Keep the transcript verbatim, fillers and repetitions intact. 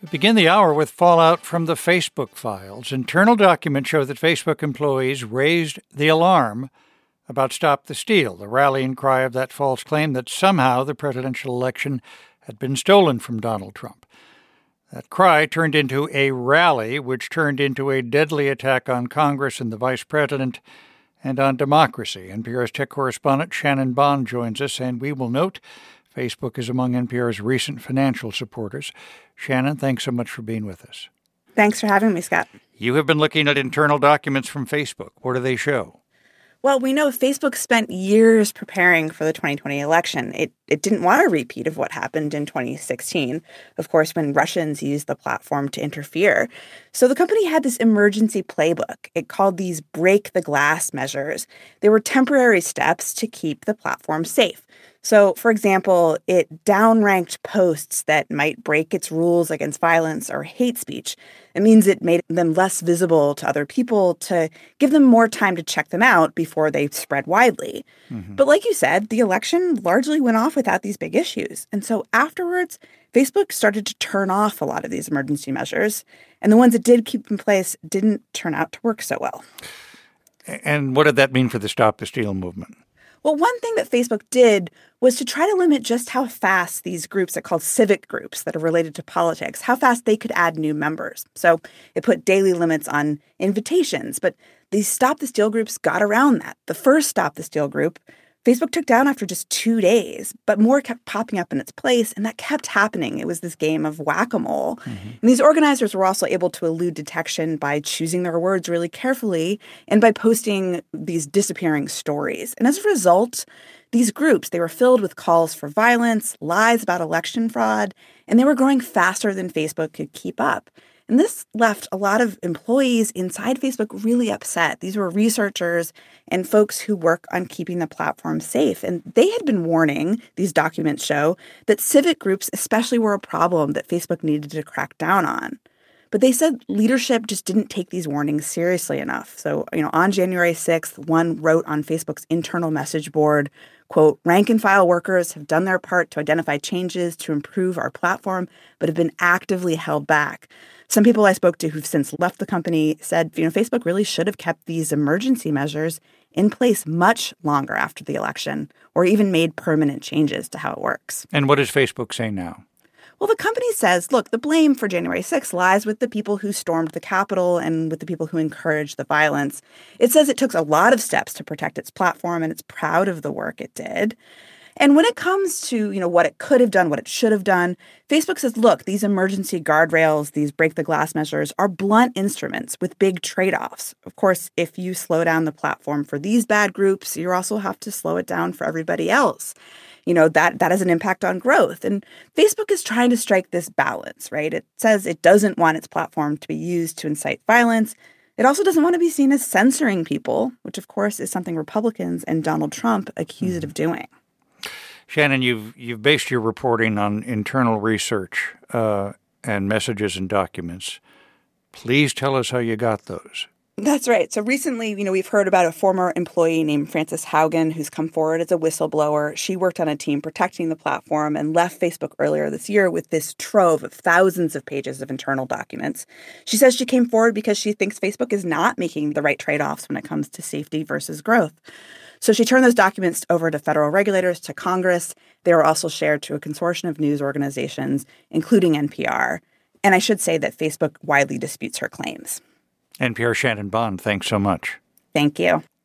We begin the hour with fallout from the Facebook files. Internal documents show that Facebook employees raised the alarm about Stop the Steal, the rallying cry of that false claim that somehow the presidential election had been stolen from Donald Trump. That cry turned into a rally, which turned into a deadly attack on Congress and the vice president and on democracy. N P R's tech correspondent Shannon Bond joins us, and we will note Facebook is among N P R's recent financial supporters. Shannon, thanks so much for being with us. Thanks for having me, Scott. You have been looking at internal documents from Facebook. What do they show? Well, we know Facebook spent years preparing for the twenty twenty election. It it didn't want a repeat of what happened in twenty sixteen, of course, when Russians used the platform to interfere. So the company had this emergency playbook. It called these break the glass measures. They were temporary steps to keep the platform safe. So, for example, it downranked posts that might break its rules against violence or hate speech. It means it made them less visible to other people to give them more time to check them out before they spread widely. Mm-hmm. But like you said, the election largely went off without these big issues. And so afterwards, Facebook started to turn off a lot of these emergency measures. And the ones it did keep in place didn't turn out to work so well. And what did that mean for the Stop the Steal movement? Well, one thing that Facebook did was to try to limit just how fast these groups that are called civic groups that are related to politics, how fast they could add new members. So it put daily limits on invitations, but these Stop the Steal groups got around that. The first Stop the Steal group, Facebook took down after just two days, but more kept popping up in its place, and that kept happening. It was this game of whack-a-mole. Mm-hmm. And these organizers were also able to elude detection by choosing their words really carefully and by posting these disappearing stories. And as a result, these groups, they were filled with calls for violence, lies about election fraud, and they were growing faster than Facebook could keep up. And this left a lot of employees inside Facebook really upset. These were researchers and folks who work on keeping the platform safe. And they had been warning, these documents show, that civic groups especially were a problem that Facebook needed to crack down on. But they said leadership just didn't take these warnings seriously enough. So, you know, on January sixth, one wrote on Facebook's internal message board, quote, rank and file workers have done their part to identify changes to improve our platform, but have been actively held back. Some people I spoke to who've since left the company said, you know, Facebook really should have kept these emergency measures in place much longer after the election, or even made permanent changes to how it works. And what does Facebook say now? Well, the company says, look, the blame for January sixth lies with the people who stormed the Capitol and with the people who encouraged the violence. It says it took a lot of steps to protect its platform, and it's proud of the work it did. And when it comes to, you know, what it could have done, what it should have done, Facebook says, look, these emergency guardrails, these break the glass measures are blunt instruments with big trade-offs. Of course, if you slow down the platform for these bad groups, you also have to slow it down for everybody else. You know, that that has an impact on growth. And Facebook is trying to strike this balance, right? It says it doesn't want its platform to be used to incite violence. It also doesn't want to be seen as censoring people, which, of course, is something Republicans and Donald Trump accuse it of doing. Shannon, you've you've based your reporting on internal research uh, and messages and documents. Please tell us how you got those. That's right. So recently, you know, we've heard about a former employee named Frances Haugen who's come forward as a whistleblower. She worked on a team protecting the platform and left Facebook earlier this year with this trove of thousands of pages of internal documents. She says she came forward because she thinks Facebook is not making the right trade-offs when it comes to safety versus growth. So she turned those documents over to federal regulators, to Congress. They were also shared to a consortium of news organizations, including N P R. And I should say that Facebook widely disputes her claims. N P R Shannon Bond, thanks so much. Thank you.